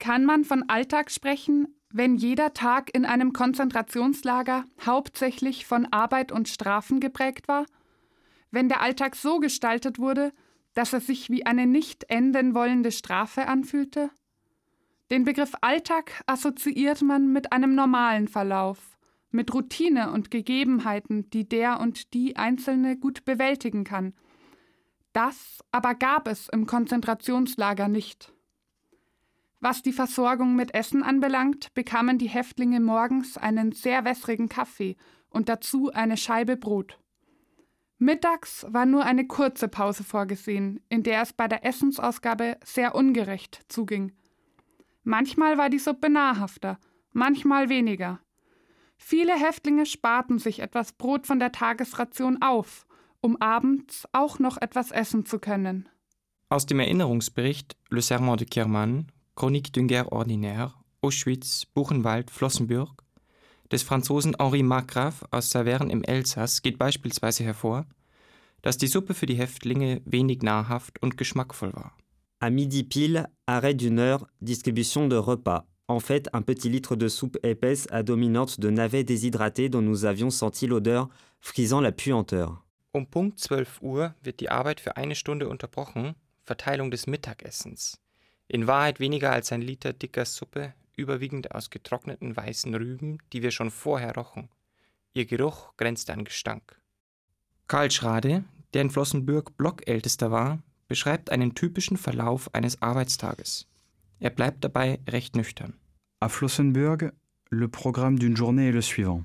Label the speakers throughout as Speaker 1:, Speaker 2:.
Speaker 1: Kann man von Alltag sprechen, wenn jeder Tag in einem Konzentrationslager hauptsächlich von Arbeit und Strafen geprägt war? Wenn der Alltag so gestaltet wurde, dass er sich wie eine nicht enden wollende Strafe anfühlte? Den Begriff Alltag assoziiert man mit einem normalen Verlauf, mit Routine und Gegebenheiten, die der und die Einzelne gut bewältigen kann. Das aber gab es im Konzentrationslager nicht. Was die Versorgung mit Essen anbelangt, bekamen die Häftlinge morgens einen sehr wässrigen Kaffee und dazu eine Scheibe Brot. Mittags war nur eine kurze Pause vorgesehen, in der es bei der Essensausgabe sehr ungerecht zuging. Manchmal war die Suppe nahrhafter, manchmal weniger. Viele Häftlinge sparten sich etwas Brot von der Tagesration auf, um abends auch noch etwas essen zu können.
Speaker 2: Aus dem Erinnerungsbericht Le Serment de Kirman, Chronique d'une guerre ordinaire, Auschwitz, Buchenwald, Flossenbürg des Franzosen Henri Markgraf aus Saverne im Elsass geht beispielsweise hervor, dass die Suppe für die Häftlinge wenig nahrhaft und geschmackvoll war.
Speaker 3: À midi pile, arrêt d'une heure, distribution de repas. En fait, un petit litre de soupe épaisse à dominante de navets déshydratés dont nous avions senti l'odeur, frisant la puanteur.
Speaker 2: Um Punkt 12 Uhr wird die Arbeit für eine Stunde unterbrochen, Verteilung des Mittagessens. In Wahrheit weniger als ein Liter dicker Suppe, überwiegend aus getrockneten weißen Rüben, die wir schon vorher rochen. Ihr Geruch grenzte an Gestank. Karl Schrade, der in Flossenbürg Blockältester war, beschreibt einen typischen Verlauf eines Arbeitstages. Er bleibt dabei recht nüchtern.
Speaker 4: À Flossenbürg, le programme d'une journée est le suivant.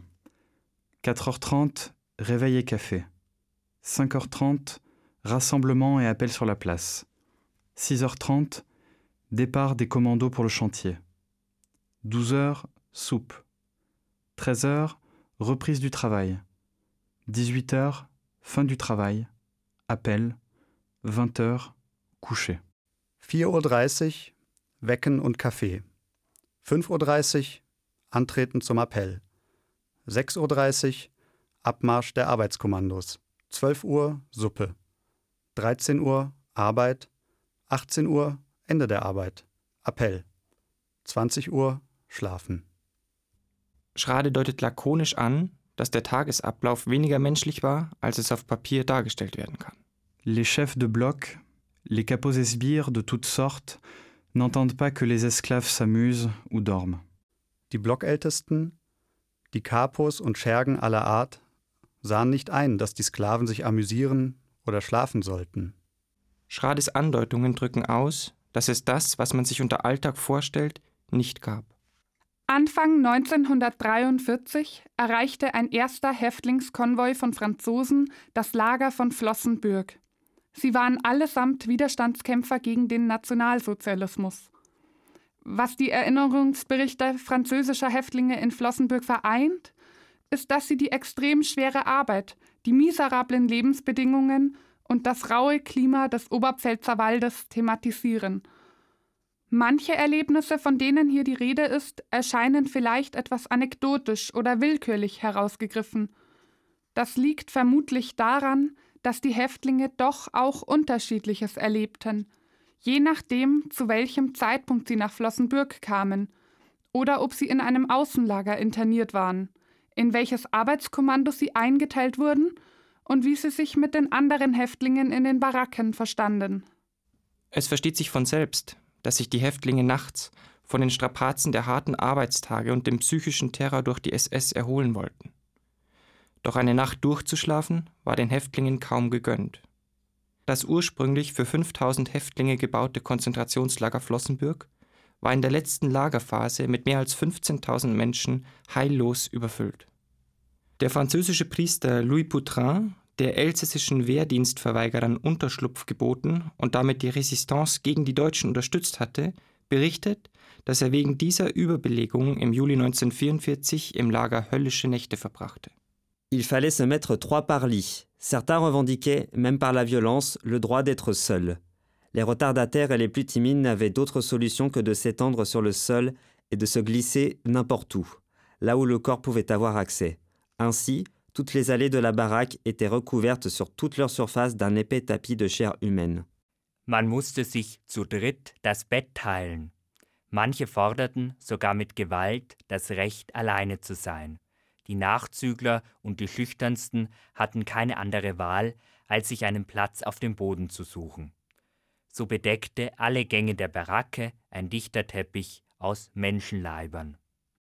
Speaker 4: 4h30, réveil et café. 5h30, rassemblement et appel sur la place. 6h30, départ des commandos pour le chantier. 12h, soupe. 13h, reprise du travail. 18h, fin du travail. Appel. 20h, coucher.
Speaker 5: 4:30 Uhr, Wecken und Kaffee. 5:30 Uhr, Antreten zum Appell. 6:30 Uhr, Abmarsch der Arbeitskommandos. 12 Uhr, Suppe. 13 Uhr, Arbeit. 18 Uhr, Ende der Arbeit. Appell. 20 Uhr, Schlafen.
Speaker 2: Schrade deutet lakonisch an, dass der Tagesablauf weniger menschlich war, als es auf Papier dargestellt werden kann.
Speaker 4: Les chefs de bloc, les capots et sbires de toutes sortes, n'entendent pas que les esclaves s'amusent ou dorment.
Speaker 5: Die Blockältesten, die Kapos und Schergen aller Art sahen nicht ein, dass die Sklaven sich amüsieren oder schlafen sollten.
Speaker 2: Schrades Andeutungen drücken aus, dass es das, was man sich unter Alltag vorstellt, nicht gab.
Speaker 1: Anfang 1943 erreichte ein erster Häftlingskonvoi von Franzosen das Lager von Flossenbürg. Sie waren allesamt Widerstandskämpfer gegen den Nationalsozialismus. Was die Erinnerungsberichte französischer Häftlinge in Flossenbürg vereint, ist, dass sie die extrem schwere Arbeit, die miserablen Lebensbedingungen und das raue Klima des Oberpfälzer Waldes thematisieren. Manche Erlebnisse, von denen hier die Rede ist, erscheinen vielleicht etwas anekdotisch oder willkürlich herausgegriffen. Das liegt vermutlich daran, dass die Häftlinge doch auch Unterschiedliches erlebten, je nachdem, zu welchem Zeitpunkt sie nach Flossenbürg kamen oder ob sie in einem Außenlager interniert waren, in welches Arbeitskommando sie eingeteilt wurden und wie sie sich mit den anderen Häftlingen in den Baracken verstanden.
Speaker 2: Es versteht sich von selbst, dass sich die Häftlinge nachts von den Strapazen der harten Arbeitstage und dem psychischen Terror durch die SS erholen wollten. Doch eine Nacht durchzuschlafen war den Häftlingen kaum gegönnt. Das ursprünglich für 5000 Häftlinge gebaute Konzentrationslager Flossenbürg war in der letzten Lagerphase mit mehr als 15.000 Menschen heillos überfüllt. Der französische Priester Louis Poutrin, der elsässischen Wehrdienstverweigerern Unterschlupf geboten und damit die Resistance gegen die Deutschen unterstützt hatte, berichtet, dass er wegen dieser Überbelegung im Juli 1944 im Lager höllische Nächte verbrachte.
Speaker 3: Il fallait se mettre 3 par lit. Certains revendiquaient, même par la violence, le droit d'être seuls. Les retardataires et les plus timides n'avaient d'autre solution que de s'étendre sur le sol et de se glisser n'importe où, là où le corps pouvait avoir accès. Ainsi, toutes les allées de la baraque étaient recouvertes sur toute leur surface d'un épais tapis de chair humaine.
Speaker 6: Man musste sich zu dritt das Bett teilen. Manche forderten sogar mit Gewalt das Recht, alleine zu sein. Die Nachzügler und die Schüchternsten hatten keine andere Wahl, als sich einen Platz auf dem Boden zu suchen. So bedeckte alle Gänge der Baracke ein dichter Teppich aus Menschenleibern.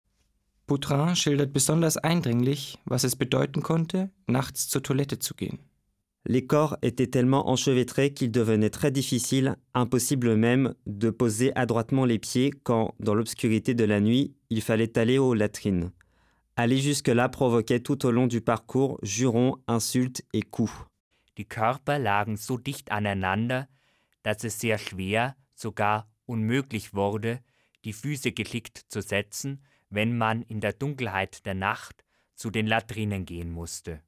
Speaker 2: Boutrin schildert besonders eindringlich, was es bedeuten konnte, nachts zur Toilette zu gehen.
Speaker 3: Les corps étaient tellement enchevêtrés qu'il devenait très difficile, impossible même, de poser adroitement les pieds quand, dans l'obscurité de la nuit, il fallait aller aux latrines. Aller jusque-là provoquait tout au long du parcours jurons, insultes et coups.
Speaker 6: Die Körper lagen so dicht aneinander, dass es sehr schwer, sogar unmöglich wurde, die Füße geschickt zu setzen, wenn man in der Dunkelheit der Nacht zu den Latrinen gehen musste.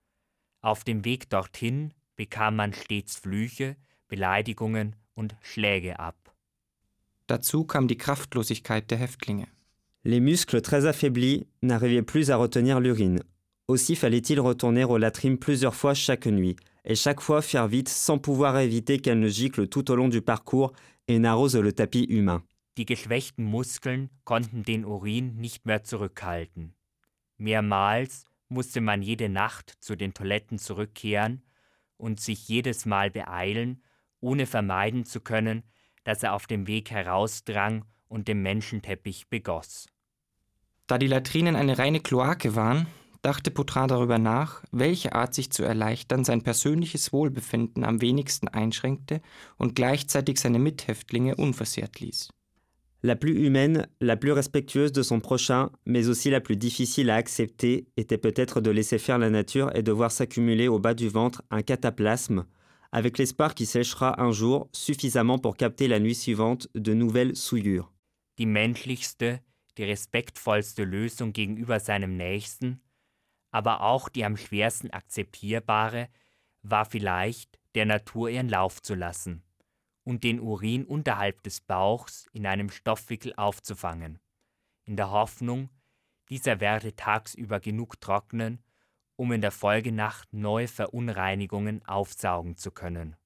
Speaker 6: Auf dem Weg dorthin bekam man stets Flüche, Beleidigungen und Schläge ab.
Speaker 2: Dazu kam die Kraftlosigkeit der Häftlinge.
Speaker 3: Les muscles très affaiblis n'arrivaient plus à retenir l'urine. Aussi fallait-il retourner aux latrines plusieurs fois chaque nuit, et chaque fois faire vite sans pouvoir éviter qu'elles ne giclent tout au long du parcours et n'arrosent le tapis humain.
Speaker 6: Die geschwächten Muskeln konnten den Urin nicht mehr zurückhalten. Mehrmals musste man jede Nacht zu den Toiletten zurückkehren und sich jedes Mal beeilen, ohne vermeiden zu können, dass er auf dem Weg herausdrang und den Menschenteppich begoss.
Speaker 2: Da die Latrinen eine reine Kloake waren, dachte Boutrin darüber nach, welche Art sich zu erleichtern sein persönliches Wohlbefinden am wenigsten einschränkte und gleichzeitig seine Mithäftlinge unversehrt ließ.
Speaker 3: La plus humaine, la plus respectueuse de son prochain, mais aussi la plus difficile à accepter, était peut-être de laisser faire la nature et de voir s'accumuler au bas du ventre un cataplasme, avec l'espoir qu'il séchera un jour suffisamment pour capter la nuit suivante de nouvelles souillures.
Speaker 6: Die menschlichste, die respektvollste Lösung gegenüber seinem Nächsten, aber auch die am schwersten akzeptierbare, war vielleicht, der Natur ihren Lauf zu lassen und den Urin unterhalb des Bauchs in einem Stoffwickel aufzufangen, in der Hoffnung, dieser werde tagsüber genug trocknen, um in der Folgenacht neue Verunreinigungen aufsaugen zu können.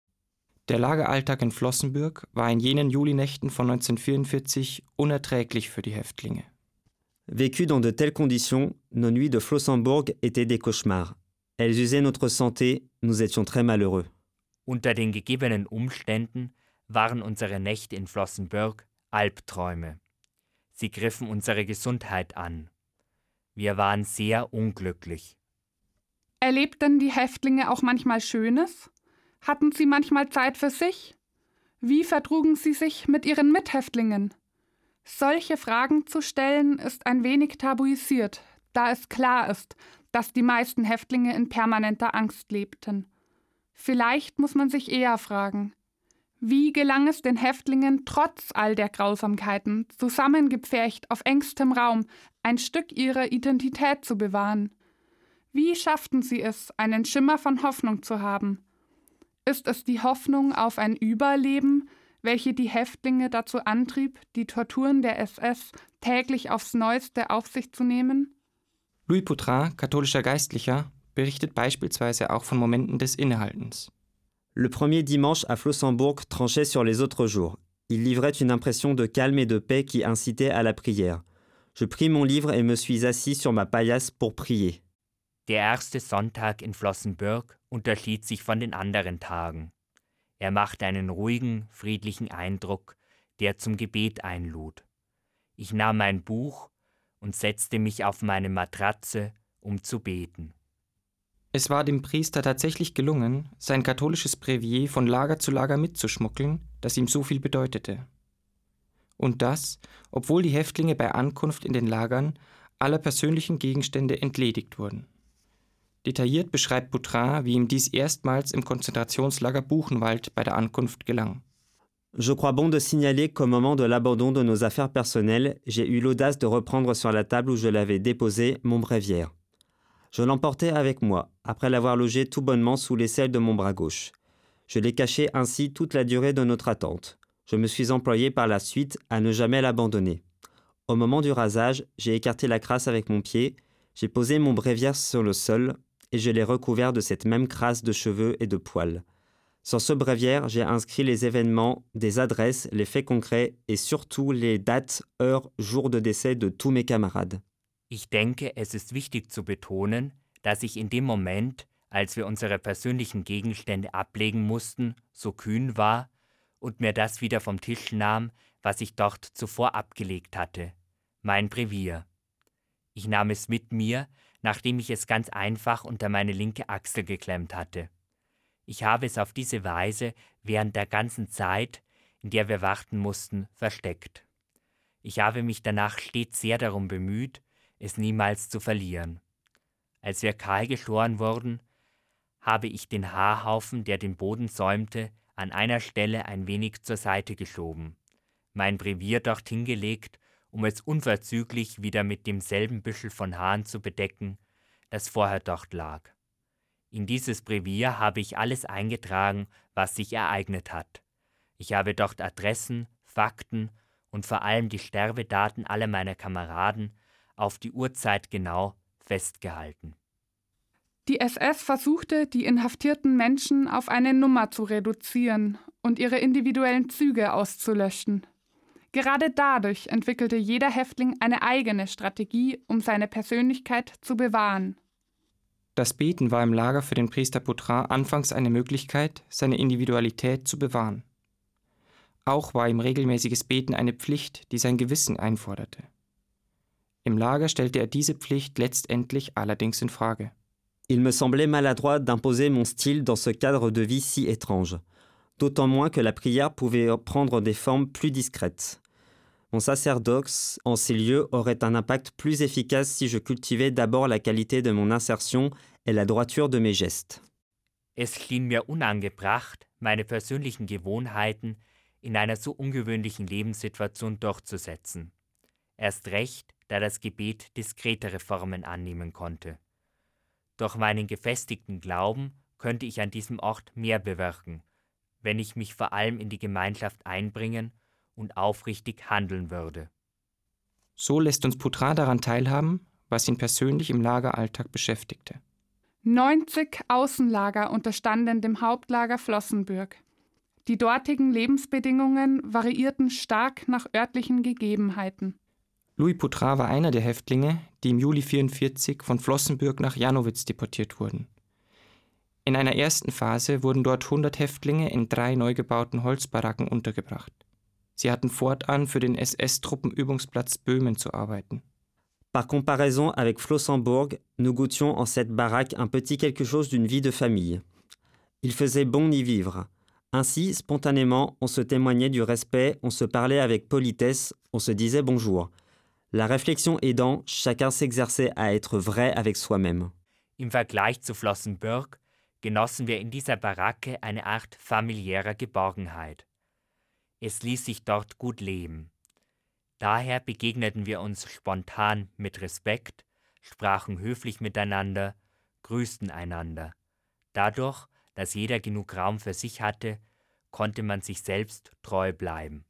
Speaker 2: Der Lageralltag in Flossenbürg war in jenen Julinächten von 1944 unerträglich für die Häftlinge.
Speaker 3: Vécues dans de telles conditions, nos nuits de Flossenbürg étaient des cauchemars. Elles usaient notre santé, nous étions très malheureux.
Speaker 6: Unter den gegebenen Umständen waren unsere Nächte in Flossenbürg Albträume. Sie griffen unsere Gesundheit an. Wir waren sehr unglücklich.
Speaker 1: Erlebten die Häftlinge auch manchmal Schönes? Hatten sie manchmal Zeit für sich? Wie vertrugen sie sich mit ihren Mithäftlingen? Solche Fragen zu stellen, ist ein wenig tabuisiert, da es klar ist, dass die meisten Häftlinge in permanenter Angst lebten. Vielleicht muss man sich eher fragen, wie gelang es den Häftlingen trotz all der Grausamkeiten, zusammengepfercht auf engstem Raum, ein Stück ihrer Identität zu bewahren? Wie schafften sie es, einen Schimmer von Hoffnung zu haben? Ist es die Hoffnung auf ein Überleben, welche die Häftlinge dazu antrieb, die Torturen der SS täglich aufs Neueste auf sich zu nehmen?
Speaker 2: Louis Boutrin, katholischer Geistlicher, berichtet beispielsweise auch von Momenten des Innehaltens.
Speaker 3: Le premier dimanche à Flossenbürg tranchait sur les autres jours. Il livrait une impression de calme et de paix qui incitait à la prière. Je pris mon livre et me suis assis sur ma paillasse pour prier.
Speaker 6: Der erste Sonntag in Flossenbürg unterschied sich von den anderen Tagen. Er machte einen ruhigen, friedlichen Eindruck, der zum Gebet einlud. Ich nahm mein Buch und setzte mich auf meine Matratze, um zu beten.
Speaker 2: Es war dem Priester tatsächlich gelungen, sein katholisches Brevier von Lager zu Lager mitzuschmuggeln, das ihm so viel bedeutete. Und das, obwohl die Häftlinge bei Ankunft in den Lagern aller persönlichen Gegenstände entledigt wurden. Detailliert beschreibt Boutrin, wie ihm dies erstmals im Konzentrationslager Buchenwald bei der Ankunft gelang.
Speaker 3: Je crois bon de signaler qu'au moment de l'abandon de nos affaires personnelles, j'ai eu l'audace de reprendre sur la table où je l'avais déposé mon bréviaire. Je l'emportais avec moi, après l'avoir logé tout bonnement sous l'aisselle de mon bras gauche. Je l'ai caché ainsi toute la durée de notre attente. Je me suis employé par la suite à ne jamais l'abandonner. Au moment du rasage, j'ai écarté la crasse avec mon pied, j'ai posé mon bréviaire sur le sol et je l'ai recouvert de cette même crasse de cheveux et de poils. Sur ce bréviaire, j'ai inscrit les événements, des adresses, les faits concrets et surtout les dates, heures, jours de décès de tous mes camarades.
Speaker 6: Ich denke, es ist wichtig zu betonen, dass ich in dem Moment, als wir unsere persönlichen Gegenstände ablegen mussten, so kühn war und mir das wieder vom Tisch nahm, was ich dort zuvor abgelegt hatte, mein Brevier. Ich nahm es mit mir, nachdem ich es ganz einfach unter meine linke Achsel geklemmt hatte. Ich habe es auf diese Weise während der ganzen Zeit, in der wir warten mussten, versteckt. Ich habe mich danach stets sehr darum bemüht, es niemals zu verlieren. Als wir kahl geschoren wurden, habe ich den Haarhaufen, der den Boden säumte, an einer Stelle ein wenig zur Seite geschoben, mein Brevier dorthin gelegt, um es unverzüglich wieder mit demselben Büschel von Haaren zu bedecken, das vorher dort lag. In dieses Brevier habe ich alles eingetragen, was sich ereignet hat. Ich habe dort Adressen, Fakten und vor allem die Sterbedaten aller meiner Kameraden auf die Uhrzeit genau festgehalten.
Speaker 1: Die SS versuchte, die inhaftierten Menschen auf eine Nummer zu reduzieren und ihre individuellen Züge auszulöschen. Gerade dadurch entwickelte jeder Häftling eine eigene Strategie, um seine Persönlichkeit zu bewahren.
Speaker 2: Das Beten war im Lager für den Priester Poutrin anfangs eine Möglichkeit, seine Individualität zu bewahren. Auch war ihm regelmäßiges Beten eine Pflicht, die sein Gewissen einforderte. Im Lager stellte er diese Pflicht letztendlich allerdings in Frage.
Speaker 3: Il me semblait maladroit d'imposer mon style dans ce cadre de vie si étrange, d'autant moins que la prière pouvait prendre des formes plus discrètes. Mon sacerdoce en ces lieux aurait un impact plus efficace si je cultivais d'abord la qualité de mon insertion et la droiture de mes gestes.
Speaker 6: Es schien mir unangebracht, meine persönlichen Gewohnheiten in einer so ungewöhnlichen Lebenssituation durchzusetzen. Erst recht, da das Gebet diskretere Formen annehmen konnte. Durch meinen gefestigten Glauben könnte ich an diesem Ort mehr bewirken, wenn ich mich vor allem in die Gemeinschaft einbringen und aufrichtig handeln würde.
Speaker 2: So lässt uns Poutrin daran teilhaben, was ihn persönlich im Lageralltag beschäftigte.
Speaker 1: 90 Außenlager unterstanden dem Hauptlager Flossenbürg. Die dortigen Lebensbedingungen variierten stark nach örtlichen Gegebenheiten.
Speaker 2: Louis Poutrin war einer der Häftlinge, die im Juli 1944 von Flossenbürg nach Janowitz deportiert wurden. In einer ersten Phase wurden dort 100 Häftlinge in 3 neu gebauten Holzbaracken untergebracht. Sie hatten fortan für den SS-Truppenübungsplatz Böhmen zu arbeiten.
Speaker 3: Par comparaison avec Flossenbürg, nous goûtions en cette baraque un petit quelque chose d'une vie de famille. Il faisait bon y vivre. Ainsi, spontanément, on se témoignait du respect, on se parlait avec politesse, on se disait bonjour. La réflexion aidant, chacun s'exerçait à être vrai avec soi-même.
Speaker 6: Im Vergleich zu Flossenbürg genossen wir in dieser Baracke eine Art familiärer Geborgenheit. Es ließ sich dort gut leben. Daher begegneten wir uns spontan mit Respekt, sprachen höflich miteinander, grüßten einander. Dadurch, dass jeder genug Raum für sich hatte, konnte man sich selbst treu bleiben.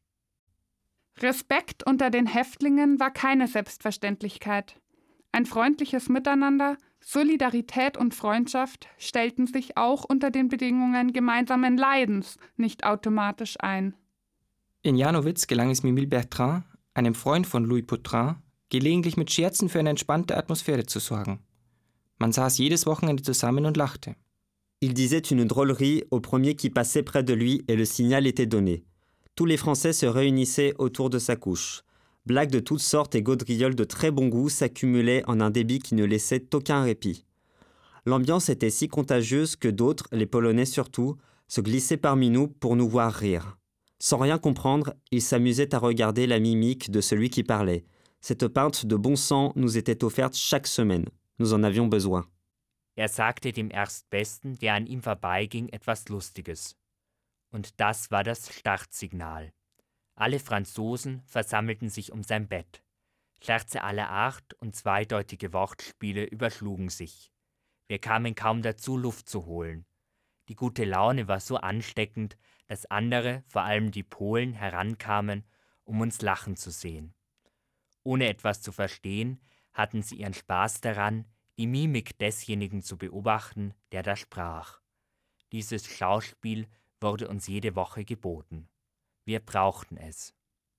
Speaker 1: Respekt unter den Häftlingen war keine Selbstverständlichkeit. Ein freundliches Miteinander, Solidarität und Freundschaft stellten sich auch unter den Bedingungen gemeinsamen Leidens nicht automatisch ein.
Speaker 2: In Janowitz gelang es Mimile Bertrand, einem Freund von Louis Poutrin, gelegentlich mit Scherzen für eine entspannte Atmosphäre zu sorgen. Man saß jedes Wochenende zusammen und lachte.
Speaker 3: Il disait une drôlerie au premier qui passait près de lui et le signal était donné. Tous les Français se réunissaient autour de sa couche. Blagues de toutes sortes et gaudrioles de très bon goût s'accumulaient en un débit qui ne laissait aucun répit. L'ambiance était si contagieuse que d'autres, les Polonais surtout, se glissaient parmi nous pour nous voir rire. Sans rien comprendre, ils s'amusaient à regarder la mimique de celui qui parlait. Cette pinte de bon sang nous était offerte chaque semaine. Nous en avions besoin.
Speaker 6: Sagte dem Erstbesten, der an ihm vorbeiging, etwas Lustiges. Und das war das Startsignal. Alle Franzosen versammelten sich um sein Bett. Scherze aller Art und zweideutige Wortspiele überschlugen sich. Wir kamen kaum dazu, Luft zu holen. Die gute Laune war so ansteckend, dass andere, vor allem die Polen, herankamen, um uns lachen zu sehen. Ohne etwas zu verstehen, hatten sie ihren Spaß daran, die Mimik desjenigen zu beobachten, der da sprach. Dieses Schauspiel wurde uns jede Woche geboten. Wir brauchten es.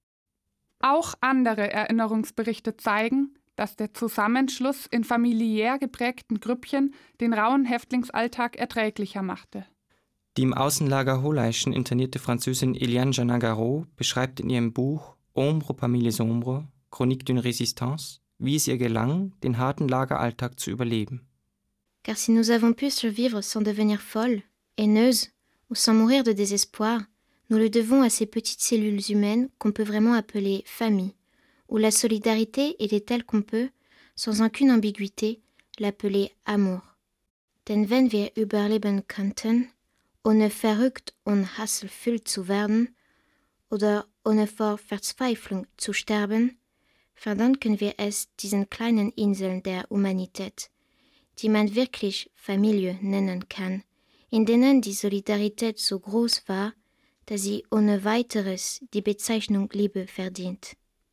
Speaker 1: Auch andere Erinnerungsberichte zeigen, dass der Zusammenschluss in familiär geprägten Grüppchen den rauen Häftlingsalltag erträglicher machte.
Speaker 2: Die im Außenlager Holeischen internierte Französin Eliane Janagaro beschreibt in ihrem Buch Ombre parmi les ombres, Chronique d'une résistance, wie es ihr gelang, den harten Lageralltag zu überleben.
Speaker 7: Car si nous avons pu survivre sans devenir folles, haineuses ou sans mourir de désespoir, nous le devons à ces petites cellules humaines qu'on peut vraiment appeler famille, où la solidarité était telle qu'on peut, sans aucune ambiguïté, l'appeler amour. Denn wenn wir überleben könnten, ohne verrückt und hasserfüllt zu werden oder ohne vor Verzweiflung zu sterben, verdanken wir es diesen kleinen Inseln der Humanität, die man wirklich Familie nennen kann, in denen die Solidarität so groß war, dass sie ohne weiteres die Bezeichnung Liebe verdient.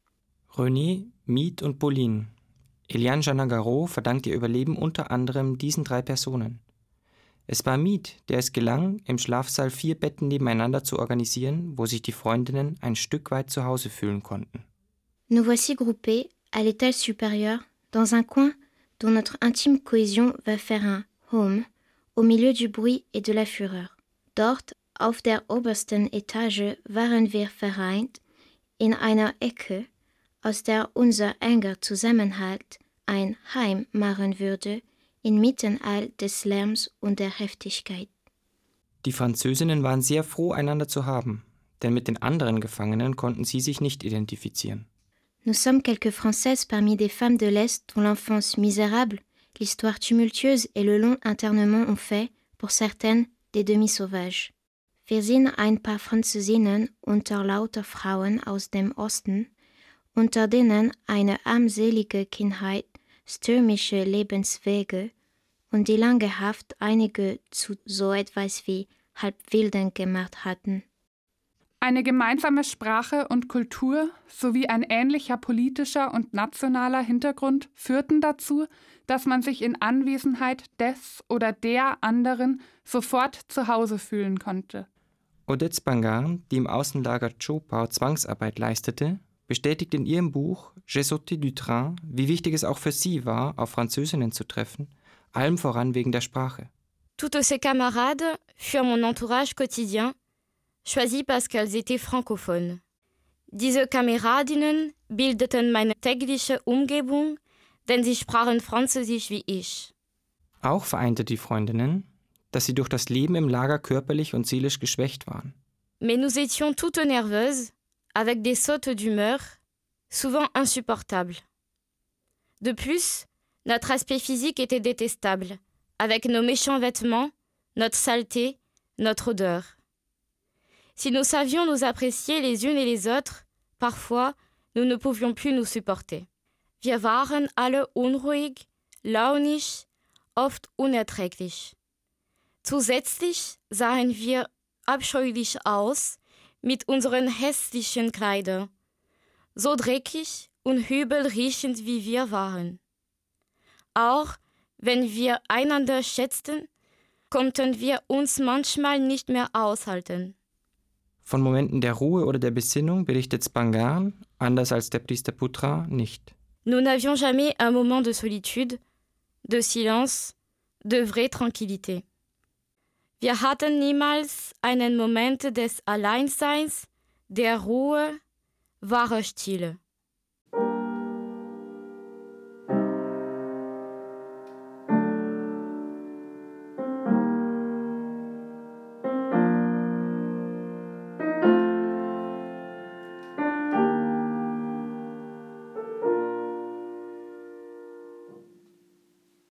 Speaker 2: René, Miet und Pauline. Eliane Janagaro verdankt ihr Überleben unter anderem diesen 3 Personen. Es war Miet, der es gelang, im Schlafsaal 4 Betten nebeneinander zu organisieren, wo sich die Freundinnen ein Stück weit zu Hause fühlen konnten.
Speaker 7: Nous voici groupés à l'étage supérieur, dans un coin dont notre intime cohésion va faire un home, au milieu du bruit et de la fureur. Dort, auf der obersten Etage, waren wir vereint, in einer Ecke, aus der unser enger Zusammenhalt ein Heim machen würde, inmitten all des Lärms und der Heftigkeit.
Speaker 2: Die Französinnen waren sehr froh, einander zu haben, denn mit den anderen Gefangenen konnten sie sich nicht identifizieren.
Speaker 7: Nous sommes quelques Françaises parmi des femmes de l'Est dont l'enfance misérable, l'histoire tumultueuse et le long internement ont fait, pour certaines, des demi-sauvages. Wir sind ein paar Französinnen unter lauter Frauen aus dem Osten, unter denen eine armselige Kindheit, stürmische Lebenswege und die lange Haft einige zu so etwas wie Halbwilden gemacht hatten.
Speaker 1: Eine gemeinsame Sprache und Kultur sowie ein ähnlicher politischer und nationaler Hintergrund führten dazu, dass man sich in Anwesenheit des oder der anderen sofort zu Hause fühlen konnte.
Speaker 2: Odette Spangarn, die im Außenlager Zschopau Zwangsarbeit leistete, bestätigt in ihrem Buch J'ai sauté du train, wie wichtig es auch für sie war, auf Französinnen zu treffen, allem voran wegen der Sprache.
Speaker 8: Toutes ces camarades furent mon entourage quotidien, choisi parce qu'elles étaient francophones. Diese Kameradinnen bildeten meine tägliche Umgebung, denn sie sprachen Französisch wie ich.
Speaker 2: Auch vereinte die Freundinnen, dass sie durch das Leben im Lager körperlich und seelisch geschwächt waren.
Speaker 8: Mais nous étions toutes nerveuses, avec des sautes d'humeur, souvent insupportables. De plus, notre aspect physique était détestable, avec nos méchants vêtements, notre saleté, notre odeur. Si nous savions nous apprécier les unes et les autres, parfois, nous ne pouvions plus nous supporter. Wir waren alle unruhig, launisch, oft unerträglich. Zusätzlich sahen wir abscheulich aus mit unseren hässlichen Kleidern, so dreckig und übel riechend wie wir waren. Auch wenn wir einander schätzten, konnten wir uns manchmal nicht mehr aushalten.
Speaker 2: Von Momenten der Ruhe oder der Besinnung berichtet Spangarn, anders als der Priester Poutrin, nicht.
Speaker 8: Nous n'avions jamais un moment de solitude, de silence, de vraie tranquillité. Wir hatten niemals einen Moment des Alleinseins, der Ruhe, wahre Stille.